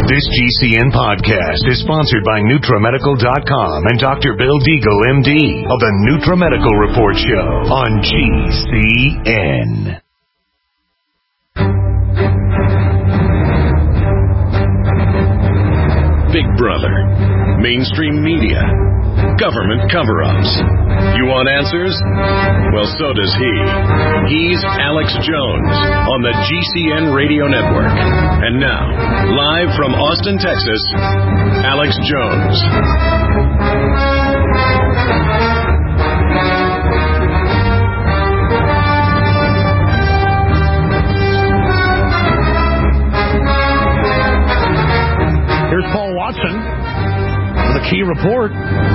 This GCN podcast is sponsored by NutraMedical.com and Dr. Bill Deagle, MD, of the NutraMedical Report Show on GCN. Big Brother, mainstream media, government cover-ups. You want answers? Well, so does he. He's Alex Jones on the GCN Radio Network. And now, live from Austin, Texas, Alex Jones. Here's Paul Watson with a key report.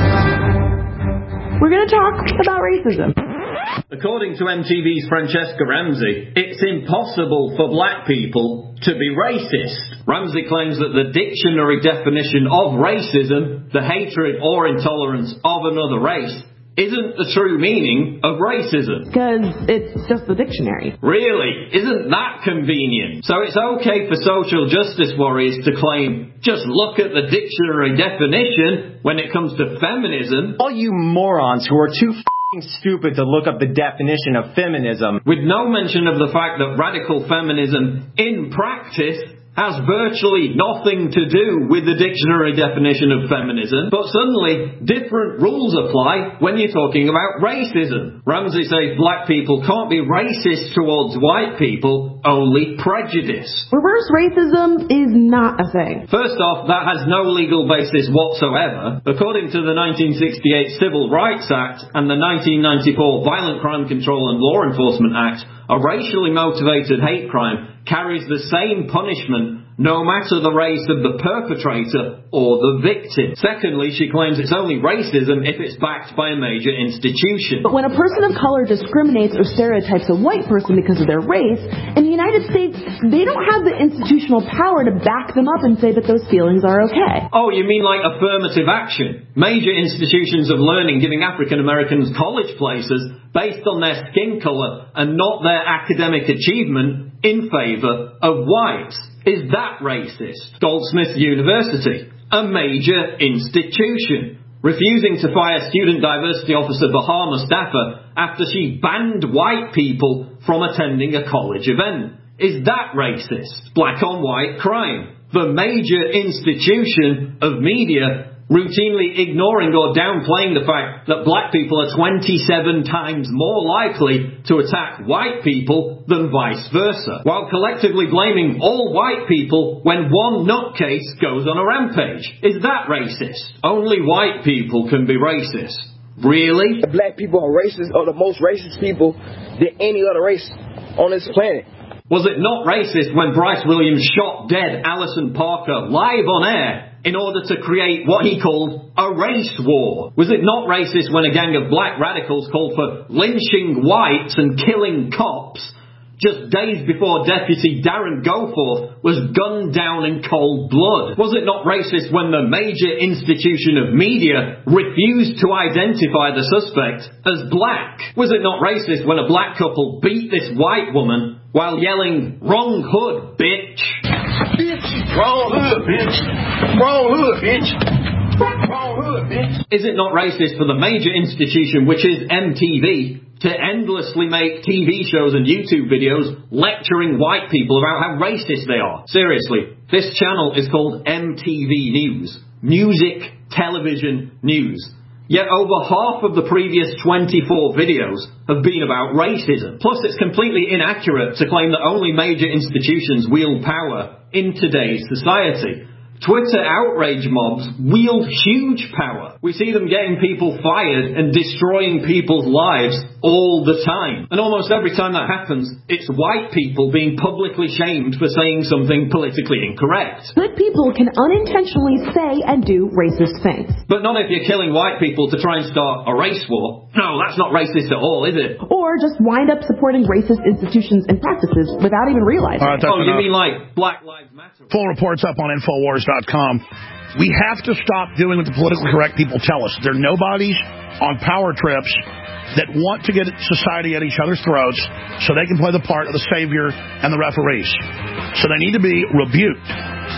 We're going to talk about racism. According to MTV's Francesca Ramsey, it's impossible for black people to be racist. Ramsey claims that the dictionary definition of racism, the hatred or intolerance of another race, isn't the true meaning of racism. Because it's just the dictionary. Really? Isn't that convenient? So it's okay for social justice warriors to claim, just look at the dictionary definition when it comes to feminism. All you morons who are too stupid to look up the definition of feminism. With no mention of the fact that radical feminism, in practice, has virtually nothing to do with the dictionary definition of feminism, but suddenly different rules apply when you're talking about racism. Ramsey says black people can't be racist towards white people, only prejudice. Reverse racism is not a thing. First off, that has no legal basis whatsoever. According to the 1968 Civil Rights Act and the 1994 Violent Crime Control and Law Enforcement Act, a racially motivated hate crime carries the same punishment no matter the race of the perpetrator or the victim. Secondly, she claims it's only racism if it's backed by a major institution. But when a person of color discriminates or stereotypes a white person because of their race, in the United States, they don't have the institutional power to back them up and say that those feelings are okay. Oh, you mean like affirmative action? Major institutions of learning giving African Americans college places based on their skin color and not their academic achievement in favor of whites. Is that racist? Goldsmith University, a major institution, refusing to fire student diversity officer Bahar Mustafa after she banned white people from attending a college event. Is that racist? Black on white crime, the major institution of media routinely ignoring or downplaying the fact that black people are 27 times more likely to attack white people than vice versa, while collectively blaming all white people when one nutcase goes on a rampage. Is that racist? Only white people can be racist. Really? The black people are racist, or the most racist people than any other race on this planet. Was it not racist when Bryce Williams shot dead Alison Parker live on air in order to create what he called a race war? Was it not racist when a gang of black radicals called for lynching whites and killing cops just days before Deputy Darren Goforth was gunned down in cold blood? Was it not racist when the major institution of media refused to identify the suspect as black? Was it not racist when a black couple beat this white woman while yelling, "Wrong hood, bitch"? Bitch, wrong hood, bitch. Wrong hood, bitch. Wrong hood, bitch. Is it not racist for the major institution, which is MTV, to endlessly make TV shows and YouTube videos lecturing white people about how racist they are? Seriously, this channel is called MTV News. Music, television, news. Yet over half of the previous 24 videos have been about racism. Plus, it's completely inaccurate to claim that only major institutions wield power in today's society. Twitter outrage mobs wield huge power. We see them getting people fired and destroying people's lives all the time. And almost every time that happens, it's white people being publicly shamed for saying something politically incorrect. Good people can unintentionally say and do racist things. But not if you're killing white people to try and start a race war. No, that's not racist at all, is it? Or just wind up supporting racist institutions and practices without even realizing it. Oh, you mean like Black Lives Matter? Full report's up on Infowars.com. We have to stop doing what the politically correct people tell us. They're nobodies on power trips that want to get society at each other's throats so they can play the part of the savior and the referees. So they need to be rebuked.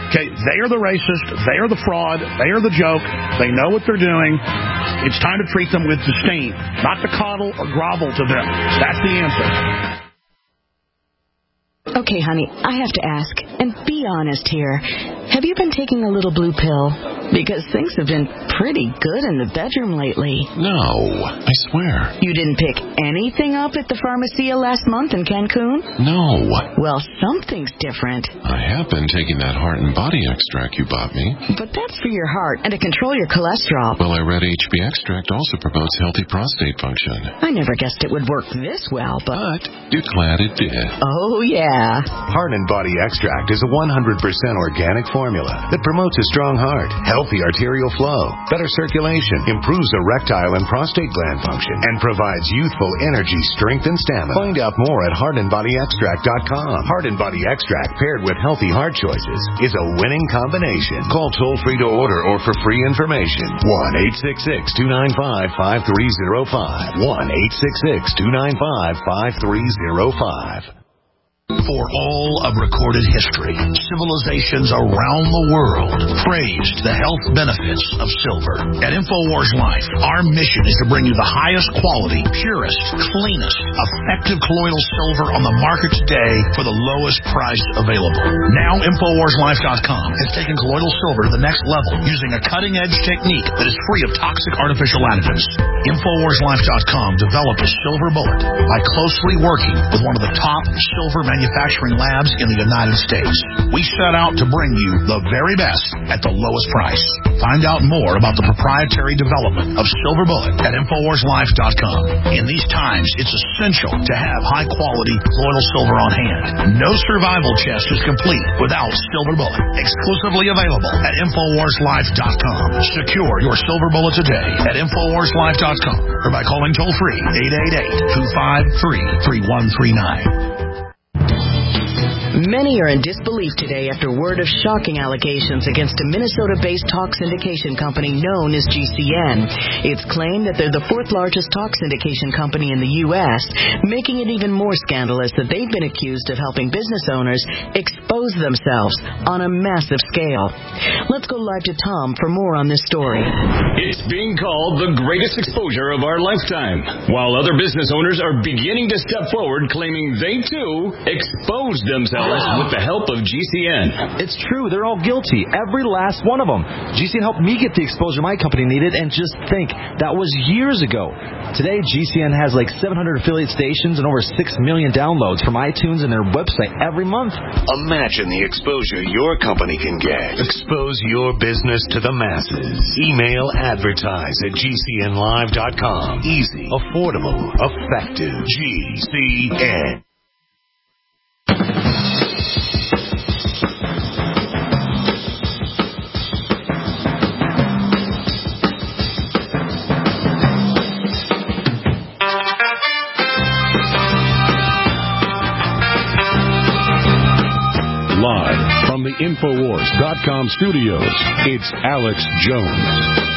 Okay, they are the racist, they are the fraud, they are the joke, they know what they're doing. It's time to treat them with disdain, not to coddle or grovel to them. That's the answer. Okay, honey, I have to ask, and be honest here. Have you been taking a little blue pill? Because things have been pretty good in the bedroom lately. No, I swear. You didn't pick anything up at the Pharmacia last month in Cancun? No. Well, something's different. I have been taking that heart and body extract you bought me. But that's for your heart and to control your cholesterol. Well, I read HB extract also promotes healthy prostate function. I never guessed it would work this well, but you're glad it did. Oh, yeah. Heart and Body Extract is a 100% organic formula that promotes a strong heart, healthy arterial flow, better circulation, improves erectile and prostate gland function, and provides youthful energy, strength, and stamina. Find out more at heartandbodyextract.com. Heart and Body Extract paired with healthy heart choices is a winning combination. Call toll-free to order or for free information. 1-866-295-5305. 1-866-295-5305. For all of recorded history, civilizations around the world praised the health benefits of silver. At InfoWars Life, our mission is to bring you the highest quality, purest, cleanest, effective colloidal silver on the market today for the lowest price available. Now, InfoWarsLife.com has taken colloidal silver to the next level using a cutting-edge technique that is free of toxic artificial additives. InfoWarsLife.com developed a silver bullet by closely working with one of the top silver manufacturing labs in the United States. We set out to bring you the very best at the lowest price. Find out more about the proprietary development of Silver Bullet at InfoWarsLife.com. In these times, it's essential to have high-quality colloidal silver on hand. No survival chest is complete without Silver Bullet. Exclusively available at InfoWarsLife.com. Secure your Silver Bullet today at InfoWarsLife.com or by calling toll-free 888-253-3139. Many are in disbelief today after word of shocking allegations against a Minnesota-based talk syndication company known as GCN. It's claimed that they're the fourth largest talk syndication company in the U.S., making it even more scandalous that they've been accused of helping business owners expose themselves on a massive scale. Let's go live to Tom for more on this story. It's being called the greatest exposure of our lifetime, while other business owners are beginning to step forward claiming they, too, exposed themselves with the help of GCN. It's true. They're all guilty. Every last one of them. GCN helped me get the exposure my company needed, and just think, that was years ago. Today, GCN has like 700 affiliate stations and over 6 million downloads from iTunes and their website every month. Imagine the exposure your company can get. Expose your business to the masses. Email advertise@gcnlive.com. Easy, affordable, effective. GCN. Live from the Infowars.com studios, it's Alex Jones.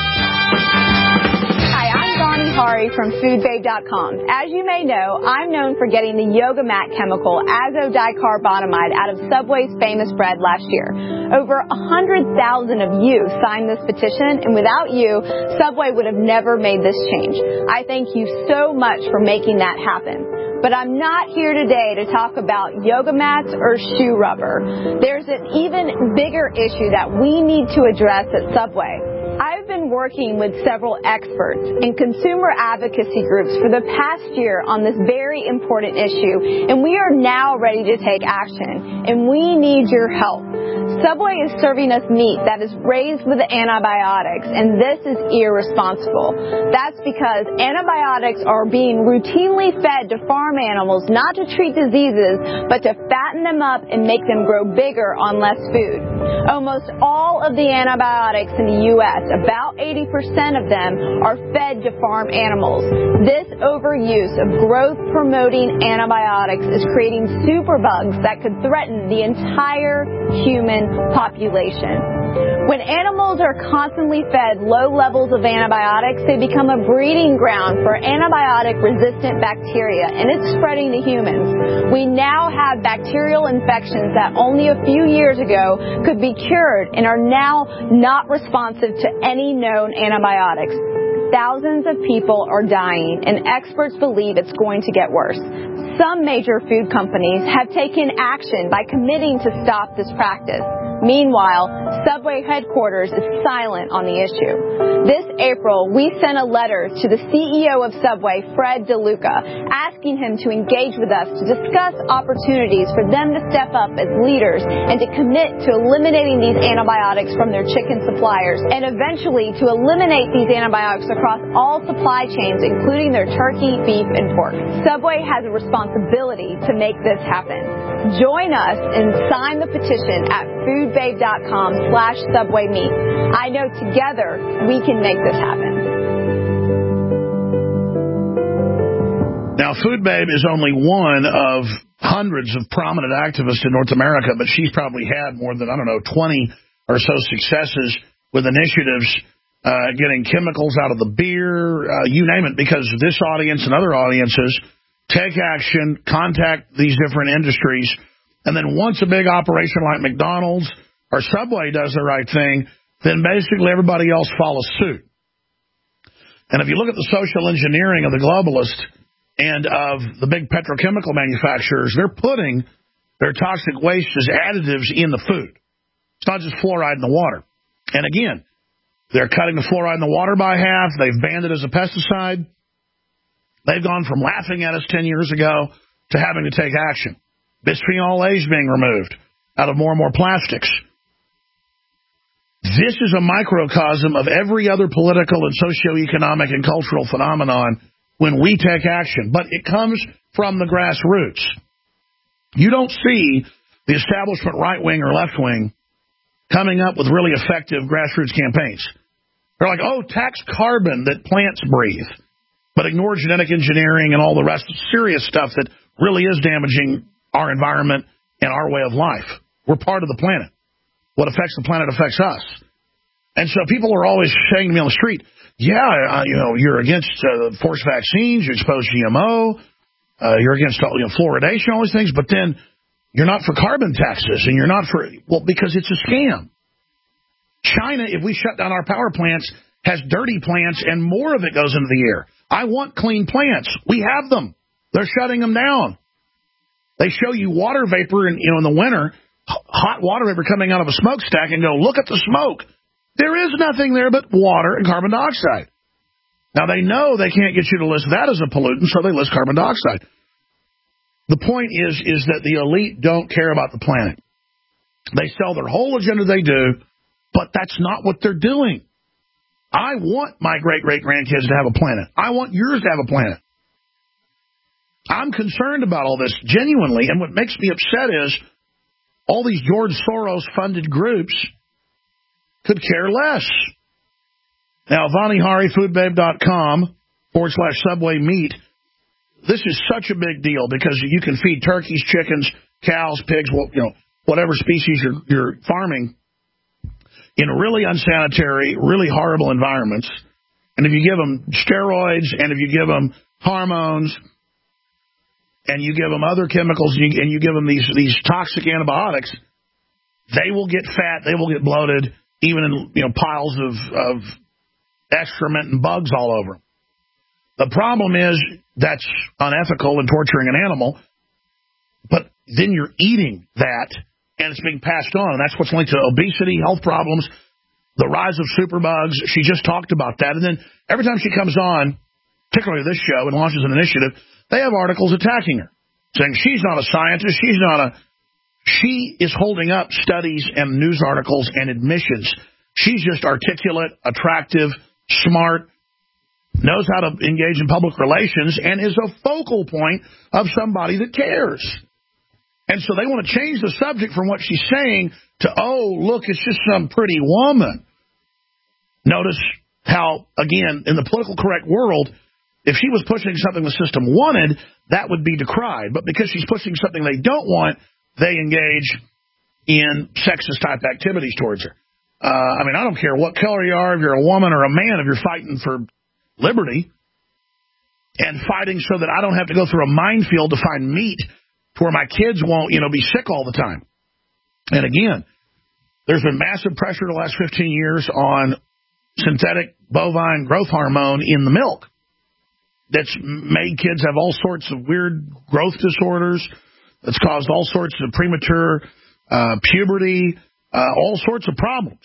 Hi, I'm Bonnie Hari from FoodBabe.com. As you may know, I'm known for getting the Yoga Mat chemical azodicarbonamide out of Subway's famous bread last year. Over 100,000 of you signed this petition, and without you, Subway would have never made this change. I thank you so much for making that happen. But I'm not here today to talk about yoga mats or shoe rubber. There's an even bigger issue that we need to address at Subway. I've been working with several experts and consumer advocacy groups for the past year on this very important issue, and we are now ready to take action, and we need your help. Subway is serving us meat that is raised with antibiotics, and this is irresponsible. That's because antibiotics are being routinely fed to farm animals not to treat diseases, but to fatten them up and make them grow bigger on less food. Almost all of the antibiotics in the U.S., about 80% of them, are fed to farm animals. This overuse of growth-promoting antibiotics is creating superbugs that could threaten the entire human population. When animals are constantly fed low levels of antibiotics, they become a breeding ground for antibiotic-resistant bacteria, and it's spreading to humans. We now have bacterial infections that only a few years ago could be cured and are now not responsive to any known antibiotics. Thousands of people are dying, and experts believe it's going to get worse. Some major food companies have taken action by committing to stop this practice. Meanwhile, Subway headquarters is silent on the issue. This April, we sent a letter to the CEO of Subway, Fred DeLuca, asking him to engage with us to discuss opportunities for them to step up as leaders and to commit to eliminating these antibiotics from their chicken suppliers and eventually to eliminate these antibiotics across all supply chains, including their turkey, beef, and pork. Subway has a responsibility to make this happen. Join us and sign the petition at foodbabe.com/subwaymeat. I know together we can make this happen. Now, Food Babe is only one of hundreds of prominent activists in North America, but she's probably had more than, 20 or so successes with initiatives getting chemicals out of the beer, you name it, because this audience and other audiences take action, contact these different industries, and then once a big operation like McDonald's or Subway does the right thing, then basically everybody else follows suit. And if you look at the social engineering of the globalists and of the big petrochemical manufacturers, they're putting their toxic waste as additives in the food. It's not just fluoride in the water. And again, they're cutting the fluoride in the water by half. They've banned it as a pesticide. They've gone from laughing at us 10 years ago to having to take action. Bisphenol A is being removed out of more and more plastics. This is a microcosm of every other political and socioeconomic and cultural phenomenon when we take action. But it comes from the grassroots. You don't see the establishment right wing or left wing coming up with really effective grassroots campaigns. They're like, tax carbon that plants breathe, but ignore genetic engineering and all the rest of serious stuff that really is damaging our environment and our way of life. We're part of the planet. What affects the planet affects us. And so people are always saying to me on the street, you're against forced vaccines, you expose GMO, you're against fluoridation, all these things, but then you're not for carbon taxes, and you're not for, because it's a scam. China, if we shut down our power plants, has dirty plants, and more of it goes into the air. I want clean plants. We have them. They're shutting them down. They show you water vapor in the winter, hot water vapor coming out of a smokestack, and go, look at the smoke. There is nothing there but water and carbon dioxide. Now, they know they can't get you to list that as a pollutant, so they list carbon dioxide. The point is that the elite don't care about the planet. They sell their whole agenda, they do, but that's not what they're doing. I want my great-great-grandkids to have a planet. I want yours to have a planet. I'm concerned about all this, genuinely, and what makes me upset is all these George Soros-funded groups could care less. Now, Vani Hari, foodbabe.com/Subway meat. This is such a big deal because you can feed turkeys, chickens, cows, pigs, whatever species you're farming in really unsanitary, really horrible environments. And if you give them steroids and if you give them hormones and you give them other chemicals and you give them these toxic antibiotics, they will get fat, they will get bloated, even in piles of excrement and bugs all over them. The problem is that's unethical and torturing an animal, but then you're eating that, and it's being passed on, and that's what's linked to obesity, health problems, the rise of superbugs. She just talked about that, and then every time she comes on, particularly this show, and launches an initiative, they have articles attacking her, saying she's not a scientist, she is holding up studies and news articles and admissions. She's just articulate, attractive, smart, knows how to engage in public relations, and is a focal point of somebody that cares. And so they want to change the subject from what she's saying to, look, it's just some pretty woman. Notice how, again, in the political correct world, if she was pushing something the system wanted, that would be decried. But because she's pushing something they don't want, they engage in sexist-type activities towards her. I mean, I don't care what color you are, if you're a woman or a man, if you're fighting for liberty and fighting so that I don't have to go through a minefield to find meat to where my kids won't, be sick all the time. And again, there's been massive pressure the last 15 years on synthetic bovine growth hormone in the milk that's made kids have all sorts of weird growth disorders, that's caused all sorts of premature puberty, all sorts of problems.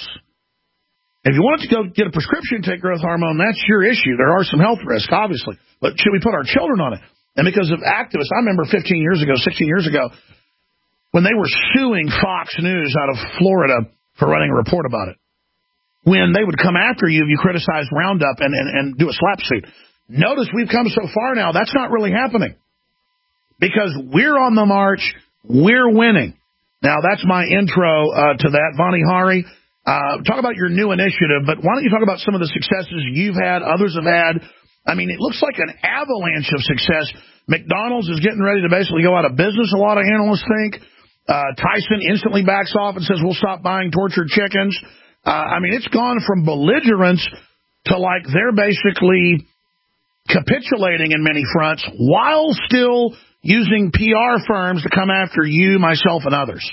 If you want to go get a prescription to take growth hormone, that's your issue. There are some health risks, obviously. But should we put our children on it? And because of activists, I remember 16 years ago, when they were suing Fox News out of Florida for running a report about it, when they would come after you if you criticized Roundup and do a slap suit. Notice we've come so far now, that's not really happening. Because we're on the march, we're winning. Now, that's my intro to that. Vani Hari, talk about your new initiative, but why don't you talk about some of the successes you've had, others have had. I mean, it looks like an avalanche of success. McDonald's is getting ready to basically go out of business, a lot of analysts think. Tyson instantly backs off and says, we'll stop buying tortured chickens. I mean, it's gone from belligerence to like they're basically capitulating in many fronts while still using PR firms to come after you, myself, and others.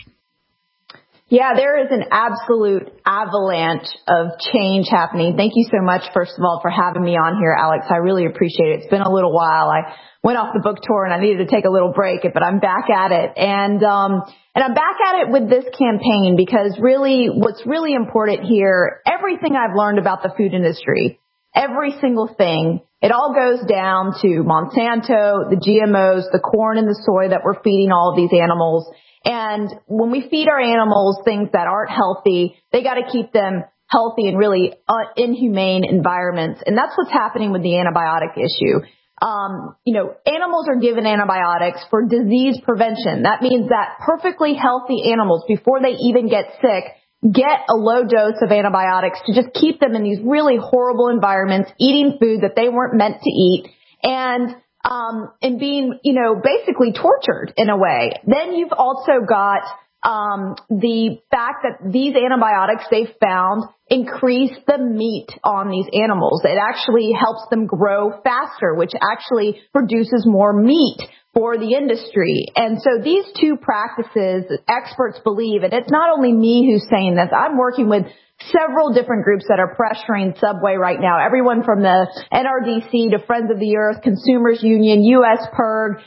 Yeah, there is an absolute avalanche of change happening. Thank you so much, first of all, for having me on here, Alex. I really appreciate it. It's been a little while. I went off the book tour and I needed to take a little break, but I'm back at it. And I'm back at it with this campaign because really what's really important here, everything I've learned about the food industry, every single thing, it all goes down to Monsanto, the GMOs, the corn and the soy that we're feeding all of these animals. And when we feed our animals things that aren't healthy, they got to keep them healthy in really inhumane environments. And that's what's happening with the antibiotic issue. Animals are given antibiotics for disease prevention. That means that perfectly healthy animals, before they even get sick, get a low dose of antibiotics to just keep them in these really horrible environments, eating food that they weren't meant to eat, and being, basically tortured in a way. Then you've also got the fact that these antibiotics they've found increase the meat on these animals. It actually helps them grow faster, which actually produces more meat for the industry. And so these two practices, experts believe, and it's not only me who's saying this, I'm working with several different groups that are pressuring Subway right now. Everyone from the NRDC to Friends of the Earth, Consumers Union, U.S. PIRG,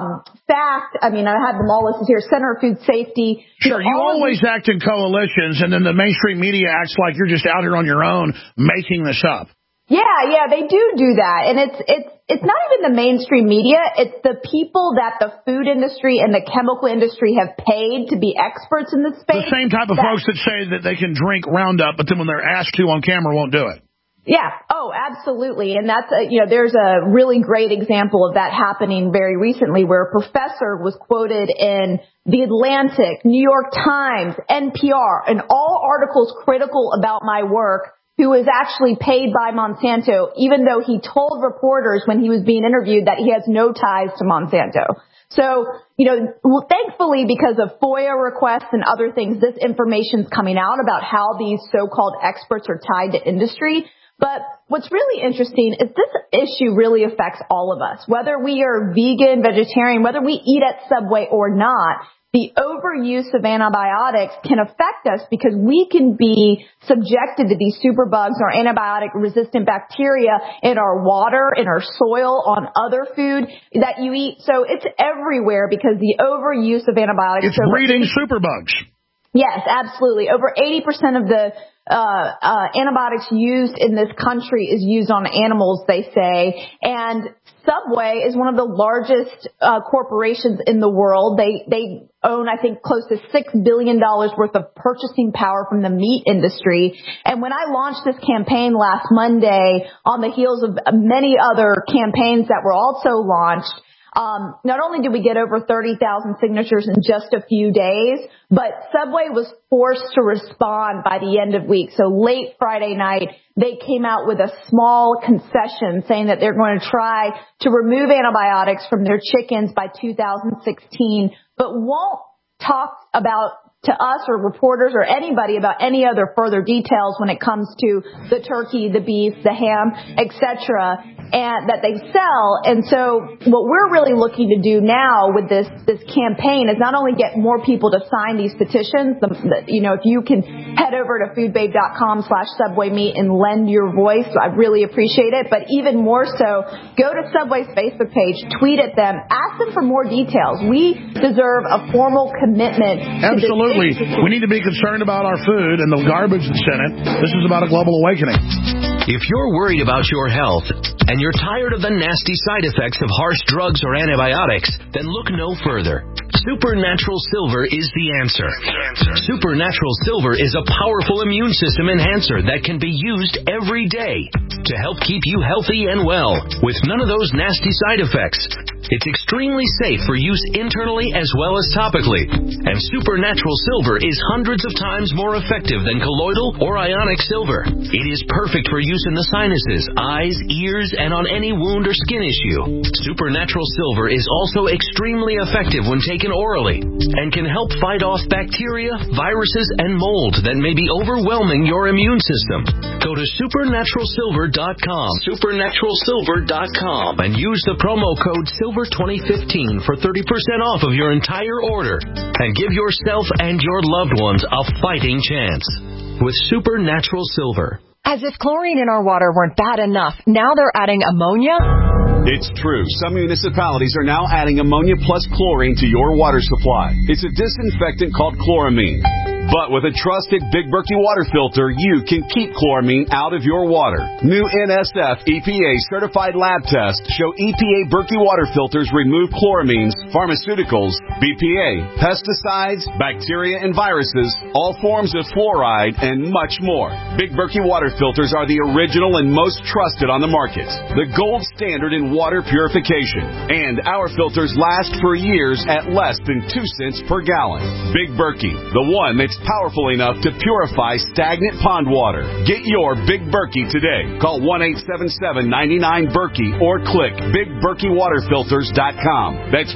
FACT. I mean, I had them all listed here. Center of Food Safety. Sure, you always act in coalitions, and then the mainstream media acts like you're just out here on your own making this up. Yeah, they do that. And it's not even the mainstream media. It's the people that the food industry and the chemical industry have paid to be experts in this space. The same type of folks that say that they can drink Roundup, but then when they're asked to on camera won't do it. Yeah. Oh, absolutely. And that's, there's a really great example of that happening very recently where a professor was quoted in The Atlantic, New York Times, NPR, and all articles critical about my work, who was actually paid by Monsanto, even though he told reporters when he was being interviewed that he has no ties to Monsanto. So, thankfully, because of FOIA requests and other things, this information's coming out about how these so-called experts are tied to industry. But what's really interesting is this issue really affects all of us, whether we are vegan, vegetarian, whether we eat at Subway or not. The overuse of antibiotics can affect us because we can be subjected to these superbugs or antibiotic-resistant bacteria in our water, in our soil, on other food that you eat. So it's everywhere because the overuse of antibiotics. It's breeding superbugs. Yes, absolutely. Over 80% of the antibiotics used in this country is used on animals, they say. And Subway is one of the largest corporations in the world. They own, I think, close to $6 billion worth of purchasing power from the meat industry. And when I launched this campaign last Monday on the heels of many other campaigns that were also launched, not only did we get over 30,000 signatures in just a few days, but Subway was forced to respond by the end of week. So late Friday night, they came out with a small concession saying that they're going to try to remove antibiotics from their chickens by 2016, but won't talk about to us or reporters or anybody about any other further details when it comes to the turkey, the beef, the ham, etc., and that they sell. And so what we're really looking to do now with this campaign is not only get more people to sign these petitions, if you can head over to foodbabe.com/SubwayMeat and lend your voice, I really appreciate it. But even more so, go to Subway's Facebook page, tweet at them, ask them for more details. We deserve a formal commitment. Absolutely. We need to be concerned about our food and the garbage that's in it. This is about a global awakening. If you're worried about your health and you're tired of the nasty side effects of harsh drugs or antibiotics, then look no further. Supernatural Silver is the answer. Supernatural Silver is a powerful immune system enhancer that can be used every day to help keep you healthy and well with none of those nasty side effects. It's extremely safe for use internally as well as topically. And Supernatural Silver is hundreds of times more effective than colloidal or ionic silver. It is perfect for use in the sinuses, eyes, ears, and on any wound or skin issue. Supernatural Silver is also extremely effective when taken orally and can help fight off bacteria, viruses, and mold that may be overwhelming your immune system. Go to supernaturalsilver.com, supernaturalsilver.com, and use the promo code SILVER2015 for 30% off of your entire order and give yourself and your loved ones a fighting chance with Supernatural Silver. As if chlorine in our water weren't bad enough, now they're adding ammonia? It's true. Some municipalities are now adding ammonia plus chlorine to your water supply. It's a disinfectant called chloramine. But with a trusted Big Berkey water filter, you can keep chloramine out of your water. New NSF EPA certified lab tests show EPA Berkey water filters remove chloramines, pharmaceuticals, BPA, pesticides, bacteria and viruses, all forms of fluoride, and much more. Big Berkey water filters are the original and most trusted on the market. The gold standard in water purification. And our filters last for years at less than 2 cents per gallon. Big Berkey, the one that's powerful enough to purify stagnant pond water. Get your Big Berkey today. Call 1-877-99-BERKEY or click BigBerkeyWaterFilters.com. That's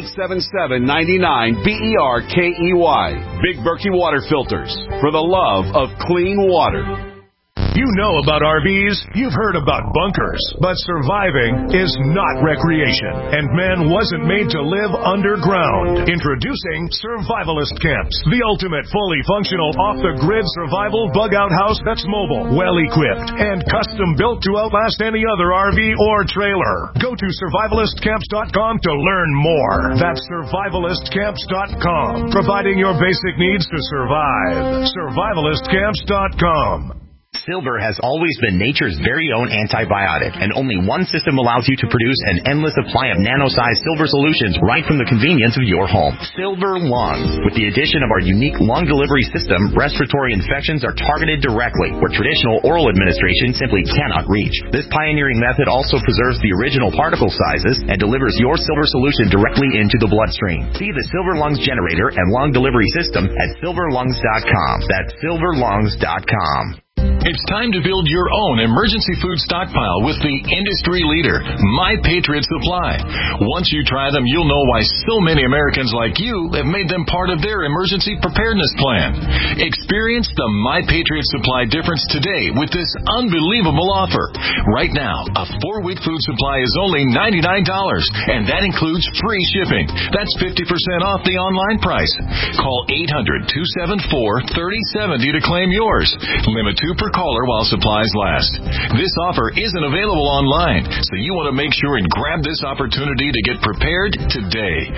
1-877-99-BERKEY. Big Berkey Water Filters, for the love of clean water. You know about RVs, you've heard about bunkers, but surviving is not recreation, and man wasn't made to live underground. Introducing Survivalist Camps, the ultimate fully functional off-the-grid survival bug-out house that's mobile, well-equipped, and custom-built to outlast any other RV or trailer. Go to survivalistcamps.com to learn more. That's survivalistcamps.com, providing your basic needs to survive. Survivalistcamps.com. Silver has always been nature's very own antibiotic, and only one system allows you to produce an endless supply of nano-sized silver solutions right from the convenience of your home. Silver Lungs. With the addition of our unique lung delivery system, respiratory infections are targeted directly, where traditional oral administration simply cannot reach. This pioneering method also preserves the original particle sizes and delivers your silver solution directly into the bloodstream. See the Silver Lungs generator and lung delivery system at silverlungs.com. That's silverlungs.com. It's time to build your own emergency food stockpile with the industry leader, My Patriot Supply. Once you try them, you'll know why so many Americans like you have made them part of their emergency preparedness plan. Experience the My Patriot Supply difference today with this unbelievable offer. Right now, a 4-week food supply is only $99, and that includes free shipping. That's 50% off the online price. Call 800-274-3070 to claim yours. Limit 2 per caller while supplies last. This offer isn't available online, so you want to make sure and grab this opportunity to get prepared today.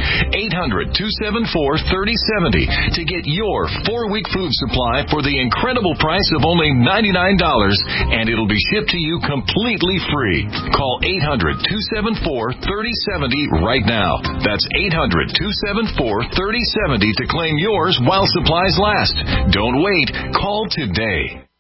800-274-3070 to get your 4-week food supply for the incredible price of only $99, and it'll be shipped to you completely free. Call 800-274-3070 right now. That's 800-274-3070 to claim yours while supplies last. Don't wait. Call today.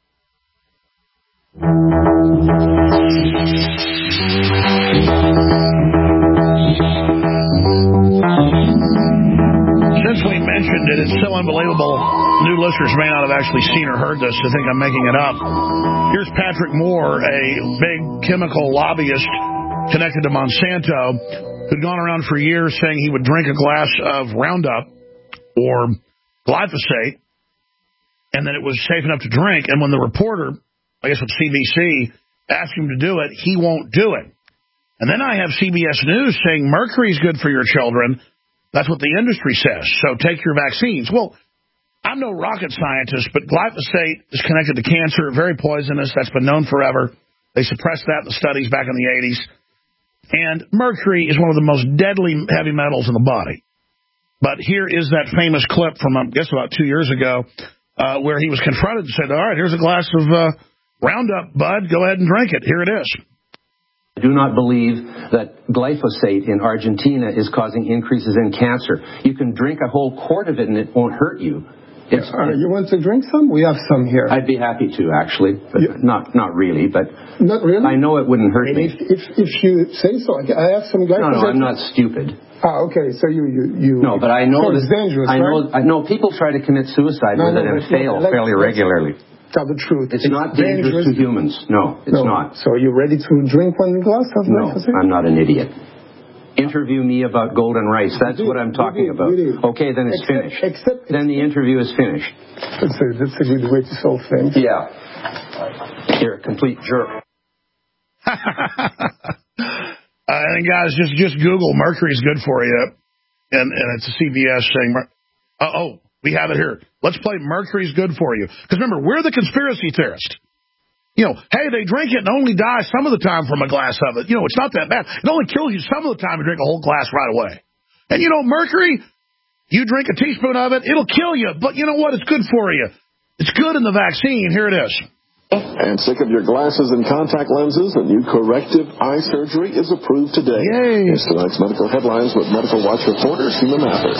Since we mentioned it, it's so unbelievable. New listeners may not have actually seen or heard this. I think I'm making it up. Here's Patrick Moore, a big chemical lobbyist connected to Monsanto, who'd gone around for years saying he would drink a glass of Roundup or glyphosate and that it was safe enough to drink. And when the reporter, I guess with CBC, asked him to do it, he won't do it. And then I have CBS News saying mercury's good for your children. That's what the industry says. So take your vaccines. Well, I'm no rocket scientist, but glyphosate is connected to cancer, very poisonous. That's been known forever. They suppressed that in the studies back in the 80s. And mercury is one of the most deadly heavy metals in the body. But here is that famous clip from, I guess, about 2 years ago, where he was confronted and said, all right, here's a glass of Roundup, bud. Go ahead and drink it. Here it is. I do not believe that glyphosate in Argentina is causing increases in cancer. You can drink a whole quart of it and it won't hurt you. You want to drink some? We have some here. I'd be happy to, actually, but not really. But not really. I know it wouldn't hurt me. If you say so, I have some glyphosate. No, I'm not stupid. Okay, so you. No, but I know so it's dangerous. I know people try to commit suicide with it and fail fairly regularly. Tell the truth. It's not dangerous to humans. No, it's not. So are you ready to drink one glass of glyphosate? No, I'm not an idiot. Interview me about golden rice. That's what I'm talking about. Okay, then it's finished. Then the interview is finished. That's a good way to solve things. Yeah. You're a complete jerk. And guys, just Google mercury's good for you. And it's a CBS saying, we have it here. Let's play mercury's good for you. Because remember, we're the conspiracy theorists. Hey, they drink it and only die some of the time from a glass of it. It's not that bad. It only kills you some of the time to drink a whole glass right away. And, mercury, you drink a teaspoon of it, it'll kill you. But you know what? It's good for you. It's good in the vaccine. Here it is. And sick of your glasses and contact lenses? A new corrective eye surgery is approved today. Yay. Here's tonight's medical headlines with Medical Watch reporter Seema Mather.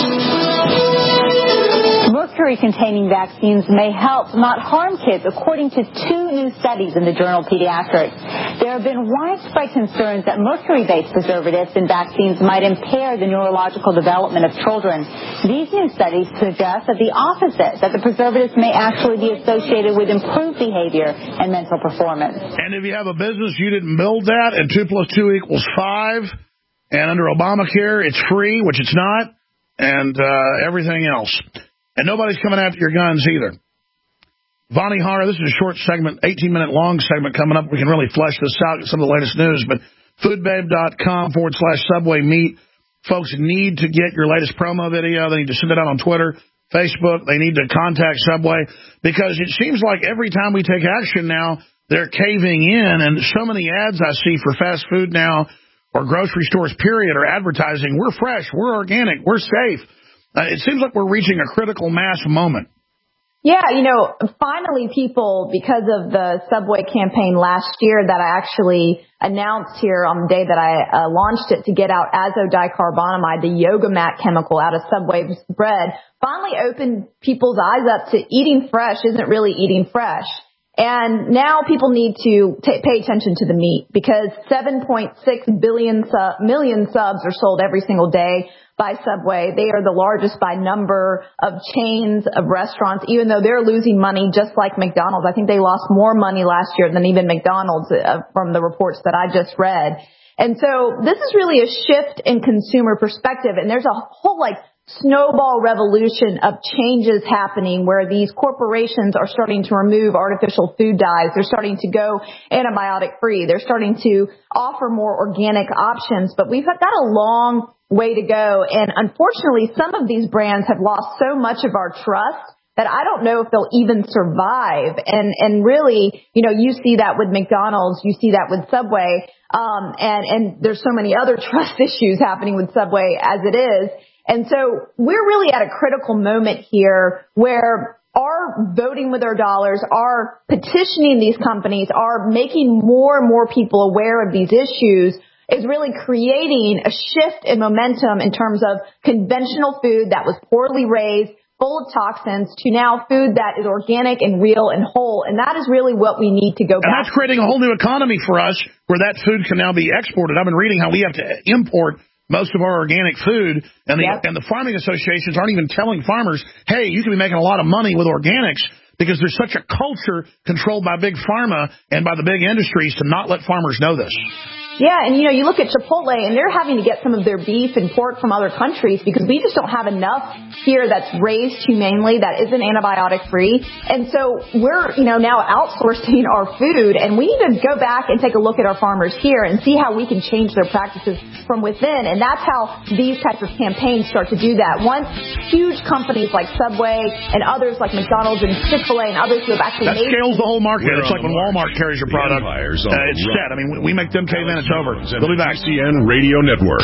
Mercury-containing vaccines may help, not harm kids, according to 2 new studies in the journal Pediatrics. There have been widespread concerns that mercury-based preservatives in vaccines might impair the neurological development of children. These new studies suggest that the opposite, that the preservatives may actually be associated with improved behavior and mental performance. And if you have a business, you didn't build that, and 2 + 2 = 5, and under Obamacare, it's free, which it's not, and everything else. And nobody's coming after your guns either. Vani Hara, this is a short segment, 18-minute long segment coming up. We can really flesh this out, some of the latest news. But foodbabe.com/Subway meat. Folks need to get your latest promo video. They need to send it out on Twitter, Facebook. They need to contact Subway because it seems like every time we take action now, they're caving in. And so many ads I see for fast food now or grocery stores, period, are advertising, we're fresh, we're organic, we're safe. It seems like we're reaching a critical mass moment. Yeah, finally people, because of the Subway campaign last year that I actually announced here on the day that I launched it to get out azodicarbonamide, the yoga mat chemical out of Subway's bread, finally opened people's eyes up to eating fresh isn't really eating fresh. And now people need to pay attention to the meat because 7.6 million subs are sold every single day by Subway. They are the largest by number of chains of restaurants, even though they're losing money just like McDonald's. I think they lost more money last year than even McDonald's from the reports that I just read. And so this is really a shift in consumer perspective. And there's a whole snowball revolution of changes happening where these corporations are starting to remove artificial food dyes. They're starting to go antibiotic free. They're starting to offer more organic options, but we've got a long way to go. And unfortunately, some of these brands have lost so much of our trust that I don't know if they'll even survive. And really, you see that with McDonald's, you see that with Subway, and there's so many other trust issues happening with Subway as it is. And so we're really at a critical moment here where our voting with our dollars, our petitioning these companies, are making more and more people aware of these issues is really creating a shift in momentum in terms of conventional food that was poorly raised, full of toxins, to now food that is organic and real and whole. And that is really what we need to go back. And that's creating a whole new economy for us where that food can now be exported. I've been reading how we have to import most of our organic food, and the farming associations aren't even telling farmers, hey, you can be making a lot of money with organics, because there's such a culture controlled by big pharma and by the big industries to not let farmers know this. Yeah, and you look at Chipotle, and they're having to get some of their beef and pork from other countries because we just don't have enough here that's raised humanely, that isn't antibiotic-free. And so we're, now outsourcing our food, and we need to go back and take a look at our farmers here and see how we can change their practices from within. And that's how these types of campaigns start to do that. Once huge companies like Subway and others like McDonald's and Chick-fil-A and others who have actually that scales the whole market. It's like when Walmart carries your product. It's set. I mean, we make them cave in, it's over. They'll be back. GCN Radio Network.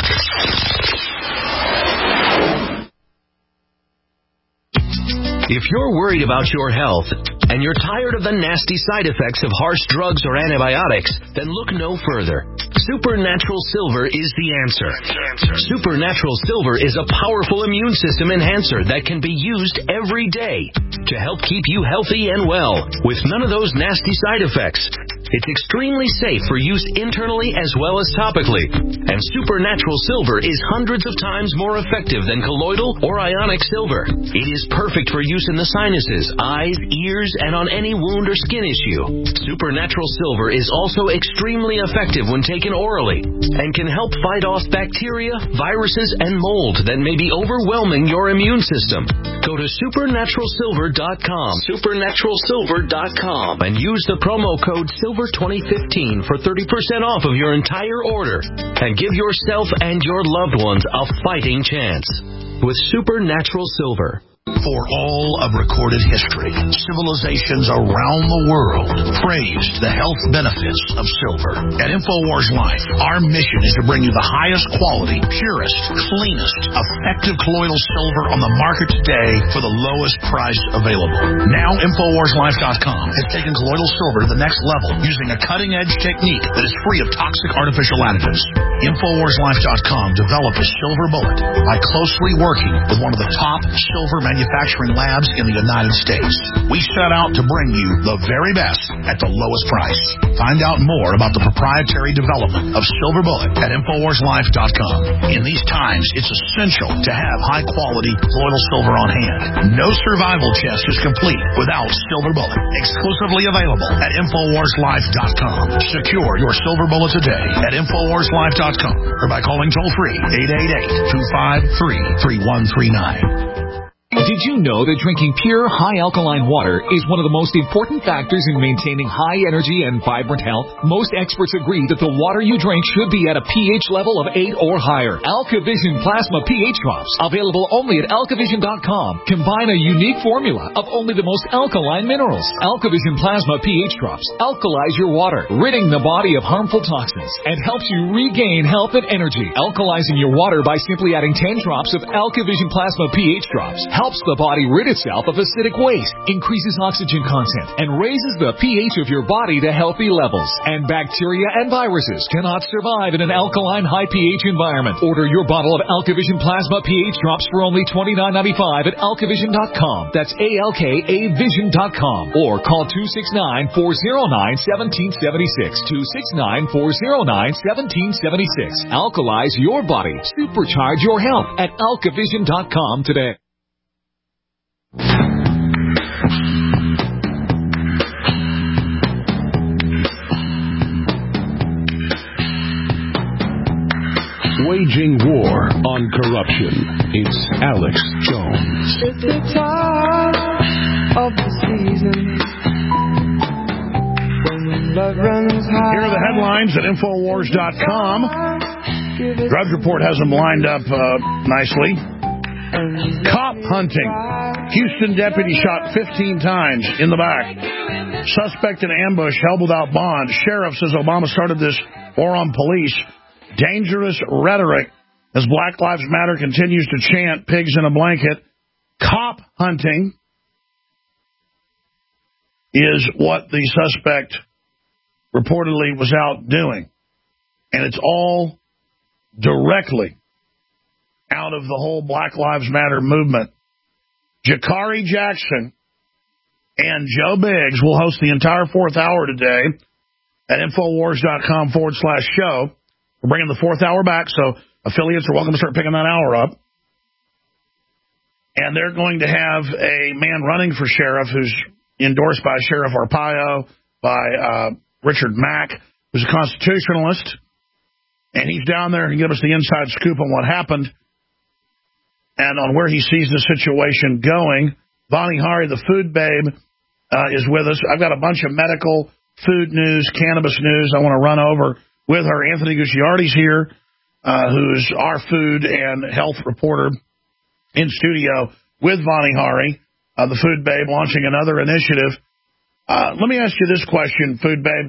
If you're worried about your health and you're tired of the nasty side effects of harsh drugs or antibiotics, then look no further. Supernatural Silver is the answer. Supernatural Silver is a powerful immune system enhancer that can be used every day to help keep you healthy and well with none of those nasty side effects. It's extremely safe for use internally as well as topically. And Supernatural Silver is hundreds of times more effective than colloidal or ionic silver. It is perfect for use in the sinuses, eyes, ears, and on any wound or skin issue. Supernatural Silver is also extremely effective when taken orally and can help fight off bacteria, viruses, and mold that may be overwhelming your immune system. Go to supernaturalsilver.com, supernaturalsilver.com, and use the promo code SILVER2015 for 30% off of your entire order and give yourself and your loved ones a fighting chance with Supernatural Silver. For all of recorded history, civilizations around the world praised the health benefits of silver. At InfoWars Life, our mission is to bring you the highest quality, purest, cleanest, effective colloidal silver on the market today for the lowest price available. Now, InfoWarsLife.com has taken colloidal silver to the next level using a cutting-edge technique that is free of toxic artificial additives. InfoWarsLife.com developed a silver bullet by closely working with one of the top silver manufacturing labs in the United States. We set out to bring you the very best at the lowest price. Find out more about the proprietary development of Silver Bullet at InfoWarsLife.com. In these times, it's essential to have high-quality colloidal silver on hand. No survival chest is complete without Silver Bullet. Exclusively available at InfoWarsLife.com. Secure your Silver Bullet today at InfoWarsLife.com or by calling toll-free 888-253-3139. Did you know that drinking pure, high alkaline water is one of the most important factors in maintaining high energy and vibrant health? Most experts agree that the water you drink should be at a pH level of 8 or higher. AlkaVision Plasma pH Drops, available only at AlkaVision.com, combine a unique formula of only the most alkaline minerals. AlkaVision Plasma pH Drops alkalize your water, ridding the body of harmful toxins, and helps you regain health and energy. Alkalizing your water by simply adding 10 drops of AlkaVision Plasma pH Drops helps the body rid itself of acidic waste, increases oxygen content, and raises the pH of your body to healthy levels. And bacteria and viruses cannot survive in an alkaline high pH environment. Order your bottle of AlkaVision Plasma pH Drops for only $29.95 at AlkaVision.com. That's ALKAVision.com. Or call 269-409-1776. 269-409-1776. Alkalize your body. Supercharge your health at AlkaVision.com today. Waging war on corruption. It's Alex Jones. It's the time of the season when love runs high. Here are the headlines at Infowars.com. Drudge Report has them lined up nicely. Cop hunting. Houston deputy shot 15 times in the back. Suspect in ambush held without bond. Sheriff says Obama started this war on police. Dangerous rhetoric as Black Lives Matter continues to chant pigs in a blanket. Cop hunting is what the suspect reportedly was out doing. And it's all directly out of the whole Black Lives Matter movement. Jakari Jackson and Joe Biggs will host the entire fourth hour today at Infowars.com/show. We're bringing the fourth hour back, so affiliates are welcome to start picking that hour up. And they're going to have a man running for sheriff who's endorsed by Sheriff Arpaio, by Richard Mack, who's a constitutionalist, And he's down there and give us the inside scoop on what happened and on where he sees the situation going. Vani Hari, the food babe, is with us. I've got a bunch of medical, food news, cannabis news I want to run over with her. Anthony Gucciardi's here, who's our food and health reporter in studio with Vani Hari, the food babe, launching another initiative. Let me ask you this question, food babe.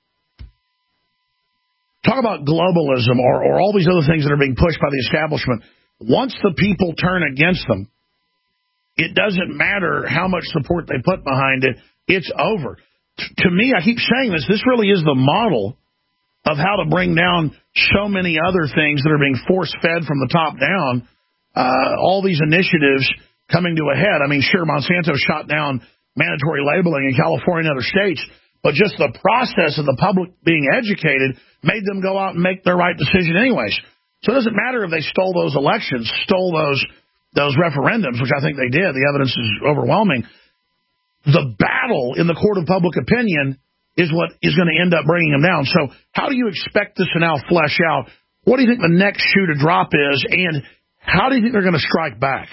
Talk about globalism or all these other things that are being pushed by the establishment. Once the people turn against them, it doesn't matter how much support they put behind it. It's over. To me, I keep saying this really is the model of how to bring down so many other things that are being force-fed from the top down. All these initiatives coming to a head. I mean, sure, Monsanto shot down mandatory labeling in California and other states, but just the process of the public being educated made them go out and make their right decision anyways. So it doesn't matter if they stole those elections, stole those referendums, which I think they did. The evidence is overwhelming. The battle in the court of public opinion is what is going to end up bringing them down. So how do you expect this to now flesh out? What do you think the next shoe to drop is, and how do you think they're going to strike back?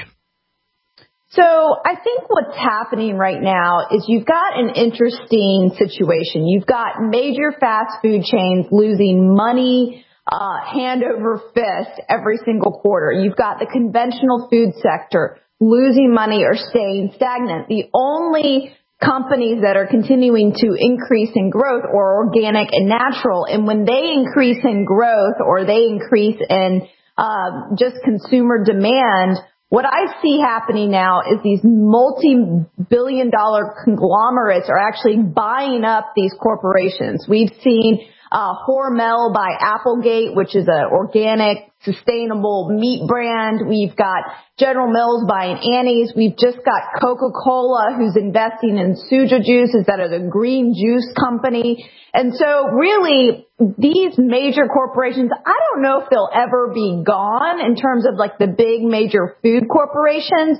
So I think what's happening right now is you've got an interesting situation. You've got major fast food chains losing money hand over fist every single quarter. You've got the conventional food sector losing money or staying stagnant. The only companies that are continuing to increase in growth are organic and natural. And when they increase in growth or they increase in just consumer demand, what I see happening now is these multi-billion-dollar conglomerates are actually buying up these corporations. We've seen Hormel by Applegate, which is an organic, sustainable meat brand. We've got General Mills buying Annie's. We've just got Coca-Cola, who's investing in Suja juices that are the green juice company. And so really, these major corporations, I don't know if they'll ever be gone in terms of like the big major food corporations,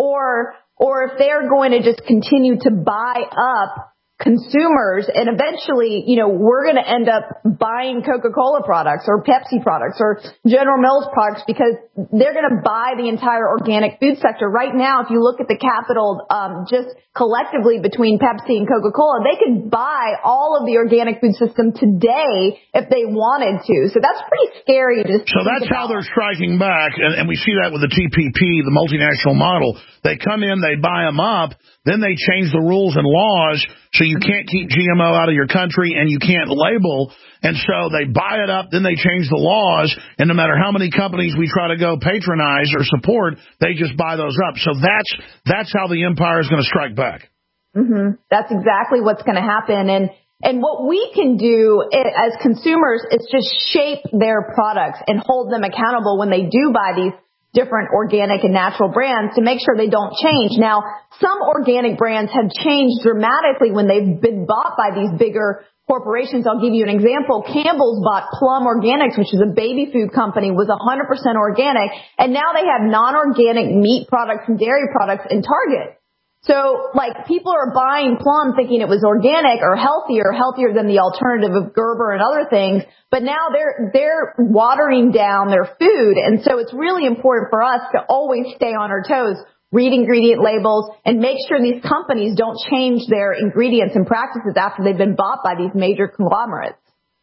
or if they're going to just continue to buy up consumers, and eventually, we're going to end up buying Coca-Cola products or Pepsi products or General Mills products because they're going to buy the entire organic food sector. Right now, if you look at the capital just collectively between Pepsi and Coca-Cola, they could buy all of the organic food system today if they wanted to. So that's pretty scary. So that's how they're striking back, and we see that with the TPP, the multinational model. They come in, they buy them up, then they change the rules and laws so you can't keep GMO out of your country and you can't label. And so they buy it up, then they change the laws, and no matter how many companies we try to go patronize or support, they just buy those up. So that's how the empire is going to strike back. Mm-hmm. That's exactly what's going to happen. And what we can do as consumers is just shape their products and hold them accountable when they do buy these different organic and natural brands to make sure they don't change. Now, some organic brands have changed dramatically when they've been bought by these bigger corporations. I'll give you an example. Campbell's bought Plum Organics, which is a baby food company, was 100% organic, and now they have non-organic meat products and dairy products in Target. So, people are buying Plum thinking it was organic or healthier than the alternative of Gerber and other things, but now they're watering down their food. And so it's really important for us to always stay on our toes, read ingredient labels, and make sure these companies don't change their ingredients and practices after they've been bought by these major conglomerates.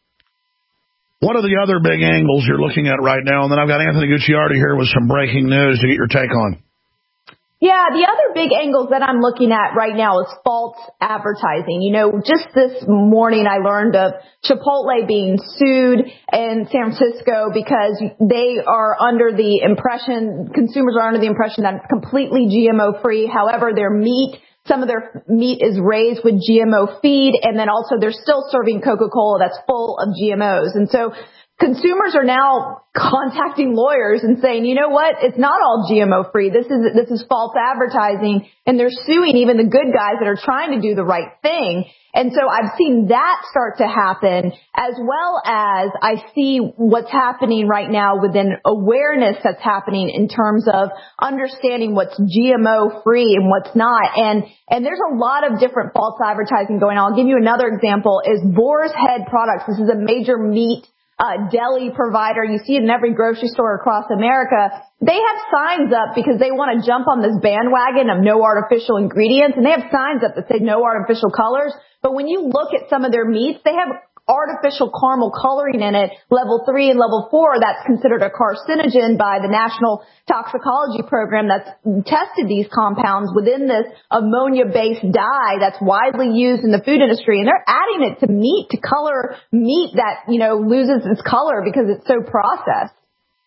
What are the other big angles you're looking at right now? And then I've got Anthony Gucciardi here with some breaking news to get your take on. Yeah, the other big angles that I'm looking at right now is false advertising. Just this morning I learned of Chipotle being sued in San Francisco because they are under the impression, consumers are under the impression that it's completely GMO free. However, some of their meat is raised with GMO feed, and then also they're still serving Coca-Cola that's full of GMOs. And so consumers are now contacting lawyers and saying, you know what, it's not all GMO free. This is false advertising, and they're suing even the good guys that are trying to do the right thing. And so I've seen that start to happen, as well as I see what's happening right now within awareness that's happening in terms of understanding what's GMO free and what's not. And there's a lot of different false advertising going on. I'll give you another example is Boar's Head Products. This is a major meat deli provider. You see it in every grocery store across America. They have signs up because they want to jump on this bandwagon of no artificial ingredients, and they have signs up that say no artificial colors. But when you look at some of their meats, they have artificial caramel coloring in it, level 3 and level 4, that's considered a carcinogen by the National Toxicology Program that's tested these compounds within this ammonia-based dye that's widely used in the food industry. And they're adding it to meat to color meat that, loses its color because it's so processed.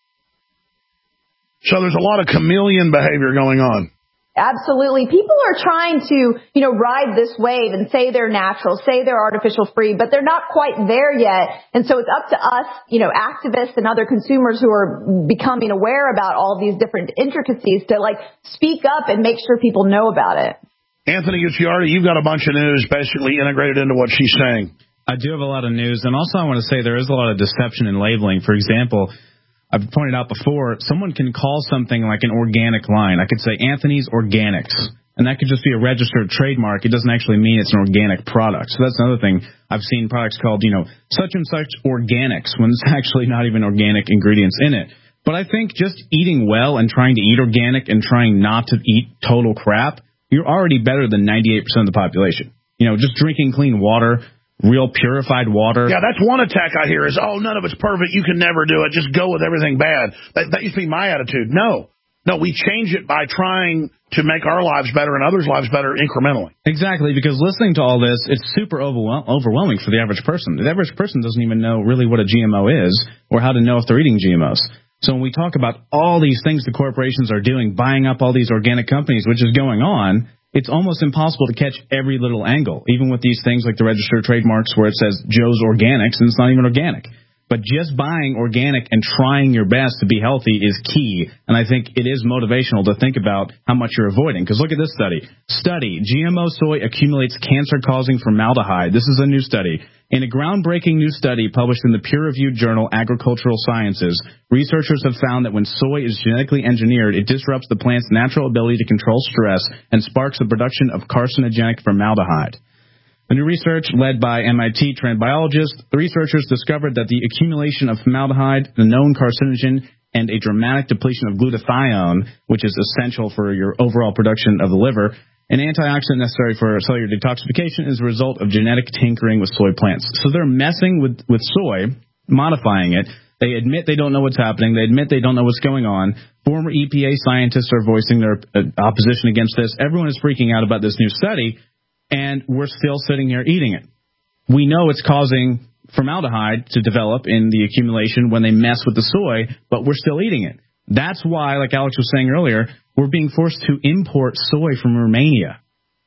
So there's a lot of chameleon behavior going on. Absolutely. People are trying to, ride this wave and say they're natural, say they're artificial free, but they're not quite there yet. And so it's up to us, activists and other consumers who are becoming aware about all these different intricacies to speak up and make sure people know about it. Anthony Gucciardi, you've got a bunch of news basically integrated into what she's saying. I do have a lot of news. And also I want to say there is a lot of deception in labeling. For example, I've pointed out before, someone can call something like an organic line. I could say Anthony's Organics, and that could just be a registered trademark. It doesn't actually mean it's an organic product. So that's another thing. I've seen products called, such and such organics, when it's actually not even organic ingredients in it. But I think just eating well and trying to eat organic and trying not to eat total crap, you're already better than 98% of the population. Just drinking clean water, real purified water. Yeah, that's one attack I hear is, none of it's perfect. You can never do it. Just go with everything bad. That used to be my attitude. No, we change it by trying to make our lives better and others' lives better incrementally. Exactly, because listening to all this, it's super overwhelming for the average person. The average person doesn't even know really what a GMO is or how to know if they're eating GMOs. So when we talk about all these things the corporations are doing, buying up all these organic companies, which is going on, it's almost impossible to catch every little angle, even with these things like the registered trademarks where it says Joe's Organics and it's not even organic. But just buying organic and trying your best to be healthy is key, and I think it is motivational to think about how much you're avoiding. Because look at this study. GMO soy accumulates cancer-causing formaldehyde. This is a new study. In a groundbreaking new study published in the peer-reviewed journal Agricultural Sciences, researchers have found that when soy is genetically engineered, it disrupts the plant's natural ability to control stress and sparks the production of carcinogenic formaldehyde. The new research, led by MIT trained biologists, the researchers discovered that the accumulation of formaldehyde, the known carcinogen, and a dramatic depletion of glutathione, which is essential for your overall production of the liver, an antioxidant necessary for cellular detoxification, is a result of genetic tinkering with soy plants. So they're messing with soy, modifying it. They admit they don't know what's happening. They admit they don't know what's going on. Former EPA scientists are voicing their opposition against this. Everyone is freaking out about this new study, and we're still sitting here eating it. We know it's causing formaldehyde to develop in the accumulation when they mess with the soy, but we're still eating it. That's why, like Alex was saying earlier, we're being forced to import soy from Romania,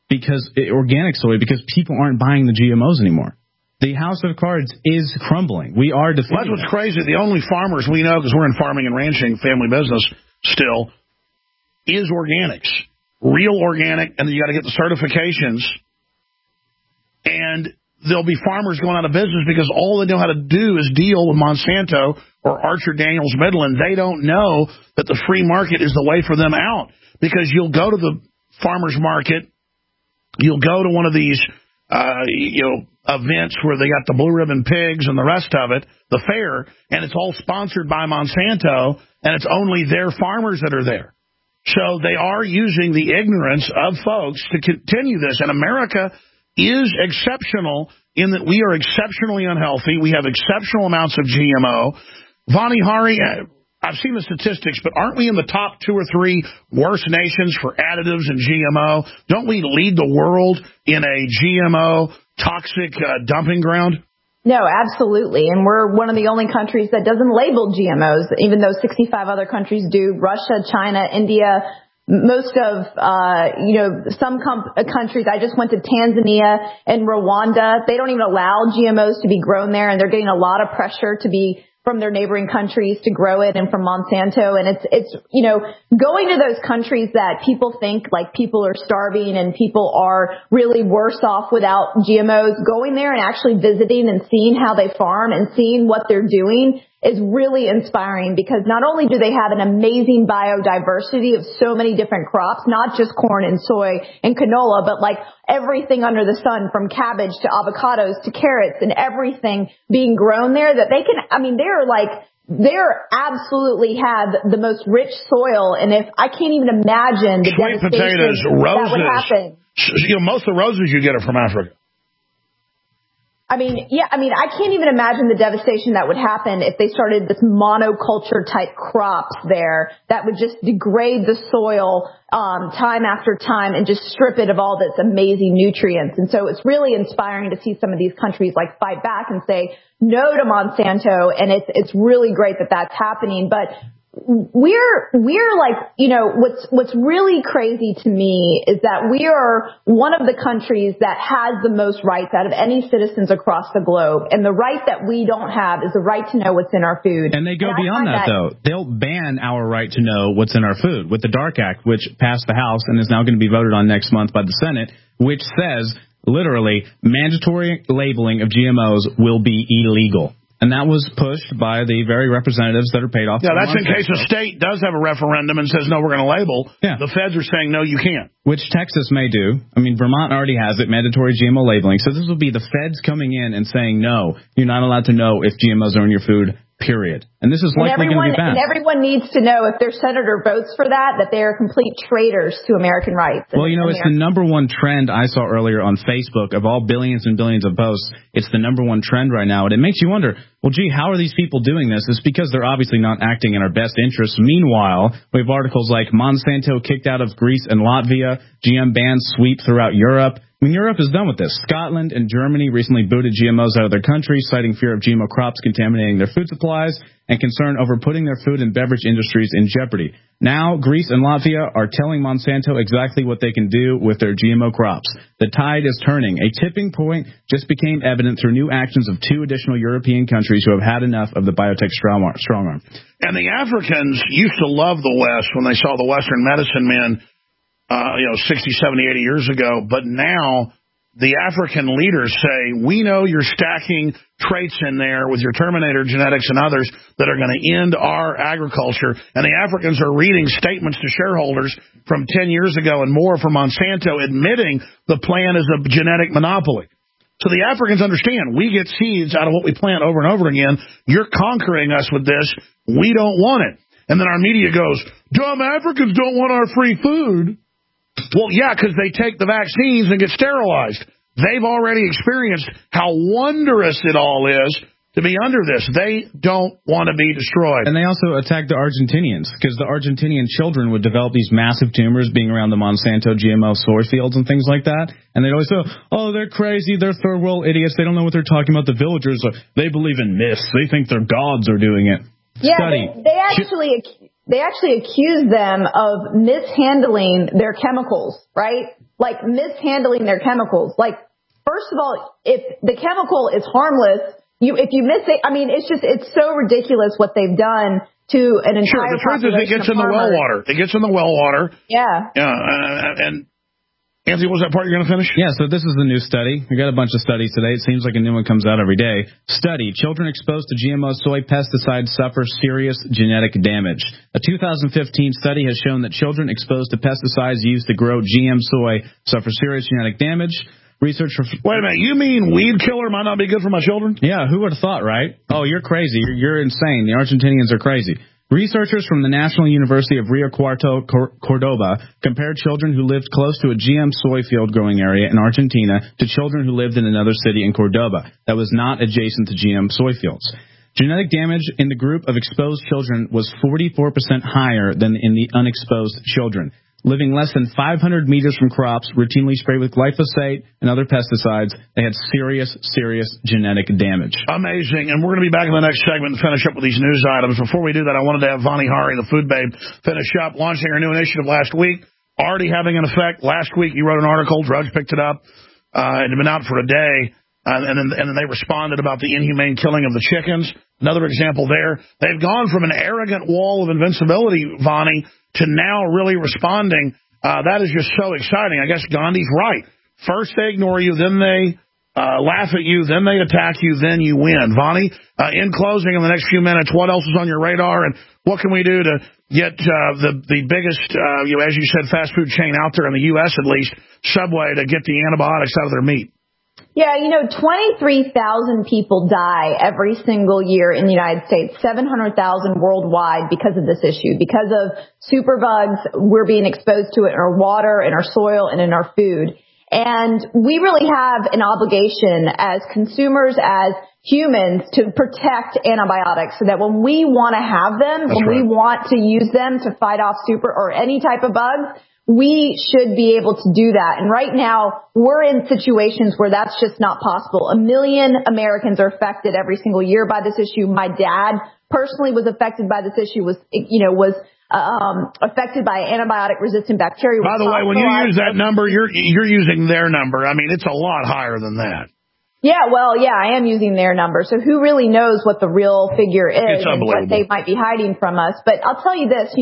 organic soy, because people aren't buying the GMOs anymore. The house of cards is crumbling. We are defeating. Well, that's what's crazy. The only farmers we know, because we're in farming and ranching, family business still, is organics. Real organic, and then you got to get the certifications. And there'll be farmers going out of business because all they know how to do is deal with Monsanto or Archer Daniels Midland. They don't know that the free market is the way for them out, because you'll go to the farmer's market, you'll go to one of these events where they got the blue ribbon pigs and the rest of it, the fair, and it's all sponsored by Monsanto, and it's only their farmers that are there. So they are using the ignorance of folks to continue this. And America is exceptional in that we are exceptionally unhealthy. We have exceptional amounts of GMO. Vani Hari, I've seen the statistics, but aren't we in the top 2 or 3 worst nations for additives and GMO? Don't we lead the world in a GMO toxic dumping ground? No, absolutely. And we're one of the only countries that doesn't label GMOs, even though 65 other countries do. Russia, China, India, most of, some countries. I just went to Tanzania and Rwanda. They don't even allow GMOs to be grown there, and they're getting a lot of pressure from their neighboring countries to grow it, and from Monsanto. And it's going to those countries that people think like people are starving and people are really worse off without GMOs, going there and actually visiting and seeing how they farm and seeing what they're doing is really inspiring, because not only do they have an amazing biodiversity of so many different crops, not just corn and soy and canola, but like everything under the sun, from cabbage to avocados to carrots and everything being grown there, that they can, I mean, they're absolutely have the most rich soil, and if I can't even imagine the sweet potatoes, roses, that would happen. You know, most of the roses you get are from Africa. I mean, I can't even imagine the devastation that would happen if they started this monoculture type crops there that would just degrade the soil time after time and just strip it of all its amazing nutrients. And so it's really inspiring to see some of these countries like fight back and say no to Monsanto, and it's really great that that's happening. But we're like, you know, what's really crazy to me is that we are one of the countries that has the most rights out of any citizens across the globe. And the right that we don't have is the right to know what's in our food. And they go beyond that, though. They'll ban our right to know what's in our food with the DARK Act, which passed the House and is now going to be voted on next month by the Senate, which says, literally, mandatory labeling of GMOs will be illegal. And that was pushed by the very representatives that are paid off. Yeah, that's in case a state does have a referendum and says, no, we're going to label. Yeah. The feds are saying, no, you can't. Which Texas may do. I mean, Vermont already has it, mandatory GMO labeling. So this will be the feds coming in and saying, no, you're not allowed to know if GMOs are in your food, period. And this is likely going to be banned. And everyone needs to know if their senator votes for that they are complete traitors to American rights. Well, you know, it's the number one trend I saw earlier on Facebook of all billions and billions of posts. It's the number one trend right now. And it makes you wonder, well, gee, how are these people doing this? It's because they're obviously not acting in our best interests. Meanwhile, we have articles like Monsanto kicked out of Greece and Latvia, GM bans sweep throughout Europe. I mean, Europe is done with this. Scotland and Germany recently booted GMOs out of their country, citing fear of GMO crops contaminating their food supplies and concern over putting their food and beverage industries in jeopardy. Now, Greece and Latvia are telling Monsanto exactly what they can do with their GMO crops. The tide is turning. A tipping point just became evident through new actions of 2 additional European countries who have had enough of the biotech strong arm. And the Africans used to love the West when they saw the Western medicine men 60, 70, 80 years ago. But now the African leaders say, we know you're stacking traits in there with your Terminator genetics and others that are going to end our agriculture. And the Africans are reading statements to shareholders from 10 years ago and more from Monsanto admitting the plan is a genetic monopoly. So the Africans understand we get seeds out of what we plant over and over again. You're conquering us with this. We don't want it. And then our media goes, dumb Africans don't want our free food. Well, yeah, because they take the vaccines and get sterilized. They've already experienced how wondrous it all is to be under this. They don't want to be destroyed. And they also attacked the Argentinians because the Argentinian children would develop these massive tumors being around the Monsanto GMO soy fields and things like that. And they'd always say, oh, they're crazy. They're third world idiots. They don't know what they're talking about. The villagers, they believe in myths. They think their gods are doing it. Yeah, they actually accuse them of mishandling their chemicals, right? Like mishandling their chemicals. Like, first of all, if the chemical is harmless, if you miss it, I mean, it's so ridiculous what they've done to an entire population. Sure, the truth is it gets in the well water. It gets in the well water. Yeah. And Anthony, what was that part you're going to finish? Yeah, so this is the new study. We got a bunch of studies today. It seems like a new one comes out every day. Study, children exposed to GMO soy pesticides suffer serious genetic damage. A 2015 study has shown that children exposed to pesticides used to grow GM soy suffer serious genetic damage. Wait a minute, you mean weed killer might not be good for my children? Yeah, who would have thought, right? Oh, you're crazy. You're insane. The Argentinians are crazy. Researchers from the National University of Rio Cuarto, Cordoba, compared children who lived close to a GM soy field growing area in Argentina to children who lived in another city in Cordoba that was not adjacent to GM soy fields. Genetic damage in the group of exposed children was 44% higher than in the unexposed children. Living less than 500 meters from crops routinely sprayed with glyphosate and other pesticides, they had serious genetic damage. Amazing. And we're going to be back in the next segment and finish up with these news items. Before we do that, I wanted to have Vani Hari, the food babe, finish up launching our new initiative last week, already having an effect. Last week, you wrote an article. Drudge picked it up. It had been out for a day. And then they responded about the inhumane killing of the chickens. Another example there. They've gone from an arrogant wall of invincibility, Vani, to now really responding. That is just so exciting. I guess Gandhi's right. First they ignore you, then they laugh at you, then they attack you, then you win. Vonnie, in closing, in the next few minutes, what else is on your radar, and what can we do to get the biggest, as you said, fast food chain out there in the U.S. at least, Subway, to get the antibiotics out of their meat? Yeah, 23,000 people die every single year in the United States, 700,000 worldwide because of this issue. Because of superbugs, we're being exposed to it in our water, in our soil, and in our food. And we really have an obligation as consumers, as humans, to protect antibiotics so that when we want to have them, we want to use them to fight off super or any type of bugs, we should be able to do that. And right now, we're in situations where that's just not possible. 1 million Americans are affected every single year by this issue. My dad personally was affected by this issue, was affected by antibiotic-resistant bacteria. By the way, when you use that number, you're using their number. I mean, it's a lot higher than that. Yeah, I am using their number. So who really knows what the real figure is and what they might be hiding from us? But I'll tell you this,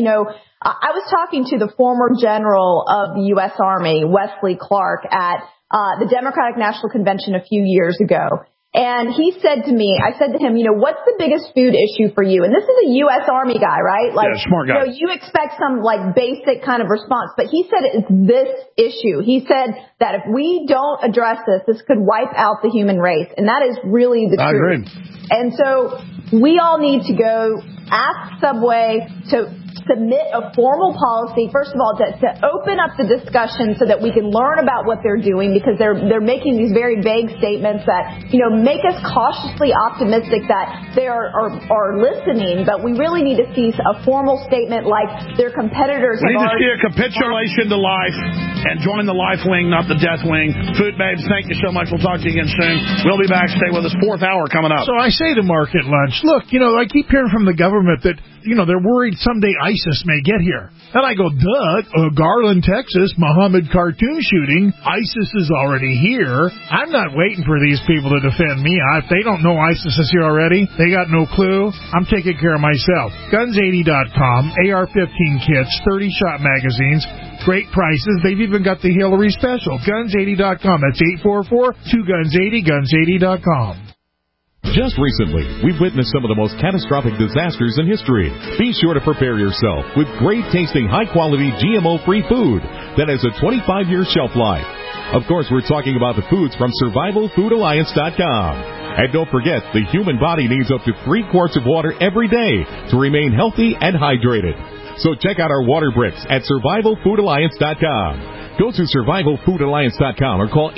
I was talking to the former general of the U.S. Army, Wesley Clark, at the Democratic National Convention a few years ago. And he said to me, I said to him, what's the biggest food issue for you? And this is a U.S. Army guy, right? Smart guy. You expect some basic kind of response, but he said it's this issue. He said that if we don't address this could wipe out the human race. And that is really the truth. I agree. And so we all need to go ask Subway to submit a formal policy, first of all, to open up the discussion so that we can learn about what they're doing, because they're making these very vague statements that, make us cautiously optimistic that they are listening, but we really need to see a formal statement like their competitors we need to see a capitulation to life and join the life wing, not the death wing. Food Babes, thank you so much. We'll talk to you again soon. We'll be back. Stay with us. 4th hour coming up. So I say to Mark at lunch, look, I keep hearing from the government that, they're worried someday ISIS may get here. And I go, duh, Garland, Texas, Muhammad cartoon shooting, ISIS is already here. I'm not waiting for these people to defend me. If they don't know ISIS is here already, they got no clue. I'm taking care of myself. Guns80.com, AR-15 kits, 30-shot magazines, great prices. They've even got the Hillary special. Guns80.com. That's 844-2-GUNS-80, Guns80.com. Just recently, we've witnessed some of the most catastrophic disasters in history. Be sure to prepare yourself with great-tasting, high-quality, GMO-free food that has a 25-year shelf life. Of course, we're talking about the foods from SurvivalFoodAlliance.com. And don't forget, the human body needs up to 3 quarts of water every day to remain healthy and hydrated. So check out our water bricks at SurvivalFoodAlliance.com. Go to SurvivalFoodAlliance.com or call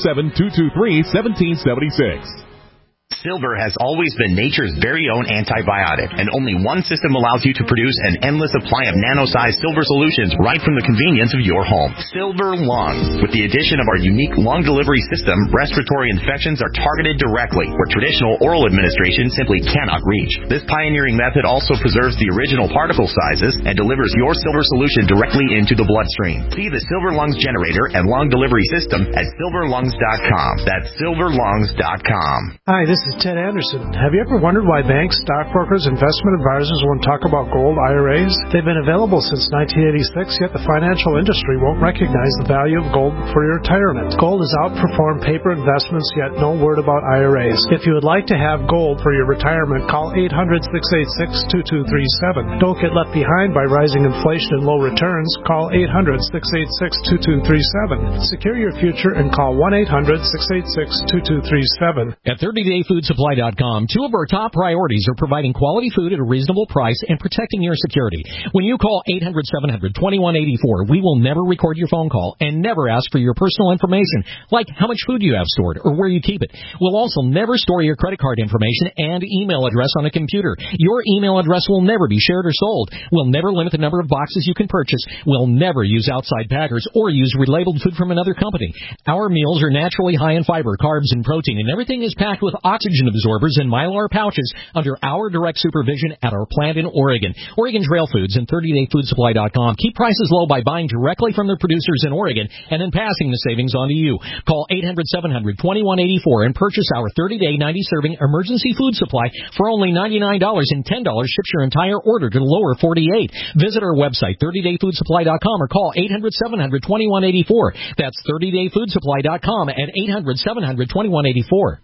877-223-1776. Silver has always been nature's very own antibiotic, and only one system allows you to produce an endless supply of nano-sized silver solutions right from the convenience of your home. Silver Lungs. With the addition of our unique lung delivery system, respiratory infections are targeted directly, where traditional oral administration simply cannot reach. This pioneering method also preserves the original particle sizes and delivers your silver solution directly into the bloodstream. See the Silver Lungs generator and lung delivery system at silverlungs.com. That's silverlungs.com. Hi, this is Ted Anderson. Have you ever wondered why banks, stockbrokers, investment advisors won't talk about gold IRAs? They've been available since 1986, yet the financial industry won't recognize the value of gold for your retirement. Gold has outperformed paper investments, yet no word about IRAs. If you would like to have gold for your retirement, call 800-686-2237. Don't get left behind by rising inflation and low returns. Call 800-686-2237. Secure your future and call 1-800-686-2237. At 30-Day Foodsupply.com, 2 of our top priorities are providing quality food at a reasonable price and protecting your security. When you call 800-700-2184, we will never record your phone call and never ask for your personal information, like how much food you have stored or where you keep it. We'll also never store your credit card information and email address on a computer. Your email address will never be shared or sold. We'll never limit the number of boxes you can purchase. We'll never use outside packers or use relabeled food from another company. Our meals are naturally high in fiber, carbs, and protein, and everything is packed with oxygen oxygen absorbers in Mylar pouches under our direct supervision at our plant in Oregon. Oregon Trail Foods and 30dayfoodsupply.com keep prices low by buying directly from their producers in Oregon and then passing the savings on to you. Call 800-700-2184 and purchase our 30-day 90-serving emergency food supply for only $99 and $10 ships your entire order to the lower 48. Visit our website, 30dayfoodsupply.com, or call 800-700-2184. That's 30dayfoodsupply.com at 800-700-2184.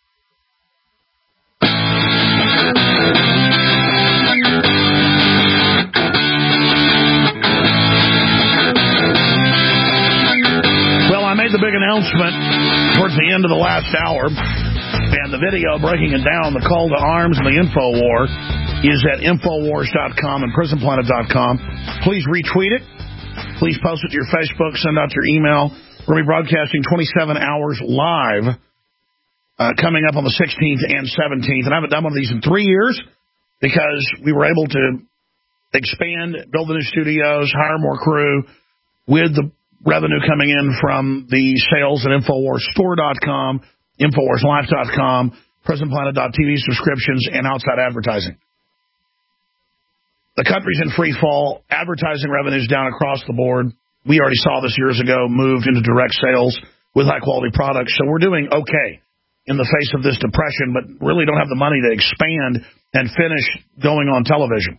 Well, I made the big announcement towards the end of the last hour, and the video breaking it down, the call to arms and the info war, is at Infowars.com and PrisonPlanet.com. Please retweet it. Please post it to your Facebook. Send out your email. We're going to be broadcasting 27 hours live coming up on the 16th and 17th. And I haven't done one of these in 3 years because we were able to expand, build the new studios, hire more crew with the revenue coming in from the sales at InfoWarsStore.com, InfoWarsLife.com, PrisonPlanet.tv subscriptions, and outside advertising. The country's in free fall. Advertising revenue's down across the board. We already saw this years ago, moved into direct sales with high-quality products. So we're doing okay in the face of this depression, but really don't have the money to expand and finish going on television.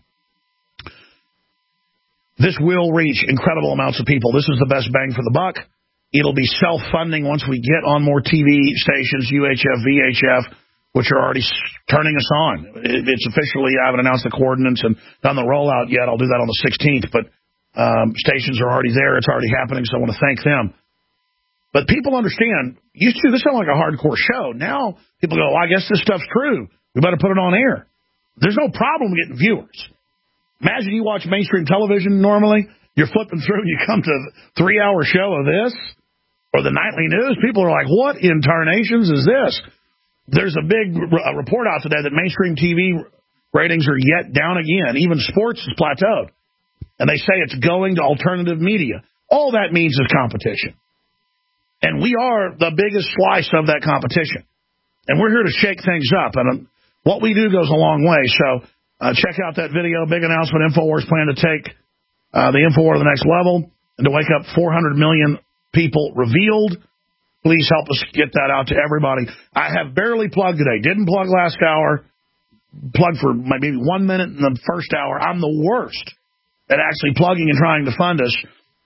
This will reach incredible amounts of people. This is the best bang for the buck. It'll be self-funding once we get on more TV stations, UHF, VHF, which are already turning us on. It's officially, I haven't announced the coordinates and done the rollout yet. I'll do that on the 16th, but stations are already there. It's already happening, so I want to thank them. But people understand, used to, this sounded like a hardcore show. Now people go, well, I guess this stuff's true. We better put it on air. There's no problem getting viewers. Imagine you watch mainstream television normally. You're flipping through and you come to a 3-hour show of this or the nightly news. People are like, what in tarnations is this? There's a big report out today that mainstream TV ratings are yet down again. Even sports is plateaued. And they say it's going to alternative media. All that means is competition. And we are the biggest slice of that competition. And we're here to shake things up. And what we do goes a long way. So check out that video. Big announcement. InfoWars plan to take the InfoWar to the next level and to wake up 400 million people revealed. Please help us get that out to everybody. I have barely plugged today. Didn't plug last hour. Plugged for maybe 1 minute in the first hour. I'm the worst at actually plugging and trying to fund us.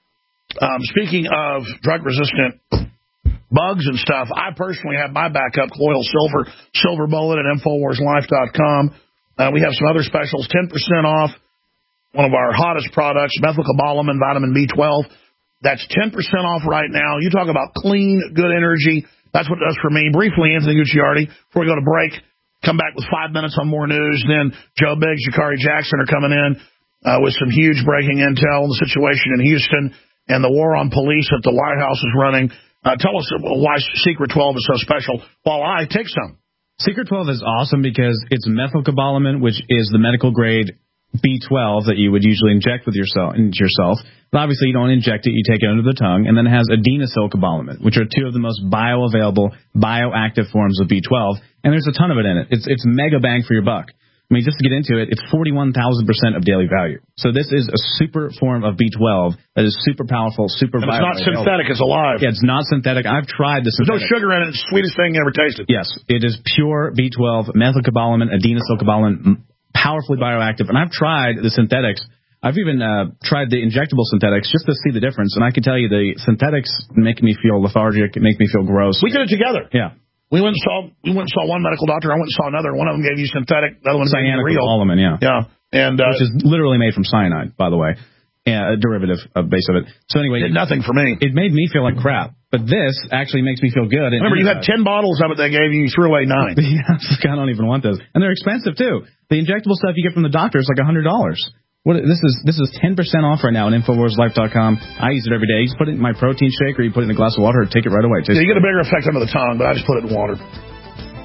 Speaking of drug-resistant bugs and stuff, I personally have my backup, Colloidal Silver Bullet at InfoWarsLife.com. We have some other specials, 10% off one of our hottest products, methylcobalamin, vitamin B12. That's 10% off right now. You talk about clean, good energy. That's what it does for me. Briefly, Anthony Gucciardi, before we go to break, come back with 5 minutes on more news. Then Joe Biggs, Jakari Jackson are coming in with some huge breaking intel on the situation in Houston and the war on police that the White House is running. Tell us why Secret 12 is so special while I take some. Secret 12 is awesome because it's methylcobalamin, which is the medical grade B12 that you would usually inject into yourself. But obviously you don't inject it, you take it under the tongue. And then it has adenosylcobalamin, which are two of the most bioavailable, bioactive forms of B12. And there's a ton of it in it. It's mega bang for your buck. I mean, just to get into it, it's 41,000% of daily value. So this is a super form of B12 that is super powerful, super bioavailable. It's not synthetic, it's alive. Yeah, it's not synthetic. I've tried the synthetic. There's no sugar in it. It's the sweetest thing you ever tasted. Yes, it is pure B12, methylcobalamin, adenosylcobalamin, powerfully bioactive. And I've tried the synthetics. I've even tried the injectable synthetics just to see the difference. And I can tell you the synthetics make me feel lethargic. It makes me feel gross. We did it together. Yeah. We went and saw one medical doctor. I went and saw another. One of them gave you synthetic. The other one gave you real. Cyanocobalamin, yeah. Yeah. And, which is literally made from cyanide, by the way. Yeah, a derivative base of it. So anyway. It did nothing for me. It made me feel like crap. But this actually makes me feel good. Remember, you had 10 bottles of it they gave you. You threw away 9. Yeah, I don't even want those. And they're expensive, too. The injectable stuff you get from the doctor is like $100. This is 10% off right now on InfoWarsLife.com. I use it every day. You just put it in my protein shake or you put it in a glass of water and take it right away. Yeah, you get a bigger effect under the tongue, but I just put it in water.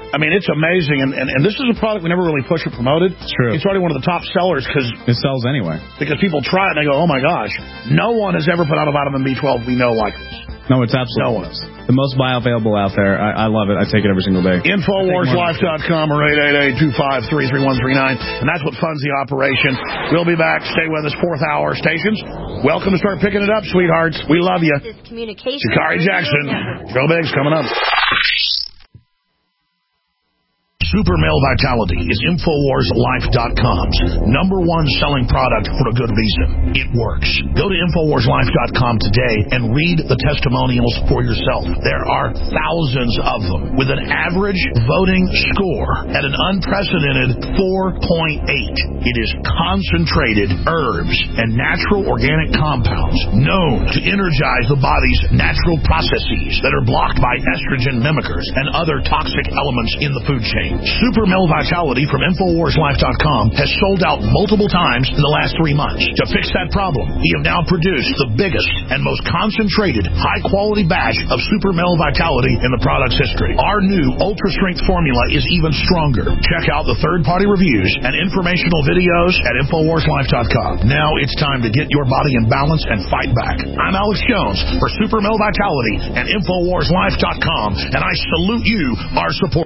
I mean, it's amazing, and this is a product we never really pushed or promoted. It's true. It's already one of the top sellers because it sells anyway. Because people try it and they go, oh my gosh, no one has ever put out a vitamin B12 we know like this. No, it's absolutely no one. The most bioavailable out there. I love it. I take it every single day. InfoWarsLife.com or 888-253-3139. And that's what funds the operation. We'll be back. Stay with us. 4th hour stations. Welcome to start picking it up, sweethearts. We love you. Sha'Carri Jackson. Joe Biggs coming up. Super Male Vitality is InfoWarsLife.com's #1 selling product for a good reason. It works. Go to InfoWarsLife.com today and read the testimonials for yourself. There are thousands of them with an average voting score at an unprecedented 4.8. It is concentrated herbs and natural organic compounds known to energize the body's natural processes that are blocked by estrogen mimickers and other toxic elements in the food chain. Super Male Vitality from InfoWarsLife.com has sold out multiple times in the last 3 months. To fix that problem, we have now produced the biggest and most concentrated, high-quality batch of Super Male Vitality in the product's history. Our new ultra-strength formula is even stronger. Check out the third-party reviews and informational videos at InfoWarsLife.com. Now it's time to get your body in balance and fight back. I'm Alex Jones for Super Male Vitality and InfoWarsLife.com, and I salute you, our support.